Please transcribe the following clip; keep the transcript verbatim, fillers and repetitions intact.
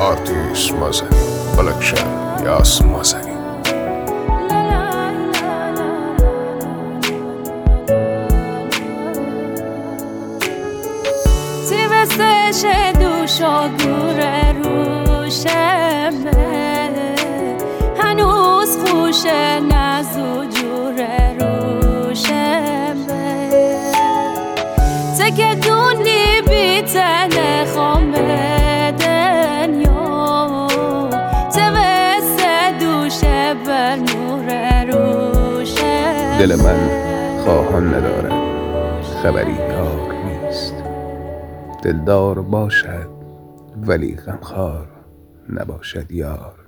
آرتیس مازنی پروداکشن یاس مازنی. تیمستش دوش و گوره روشمه هنوز خوشه نزو جوره روشمه تکه دونی بیتنه خامه دنیا تیمسته دوشه بر نور روشمه. دل من خواهان ندارد خبری یار نیست، دلدار باشد ولی غمخوار نباشد یار.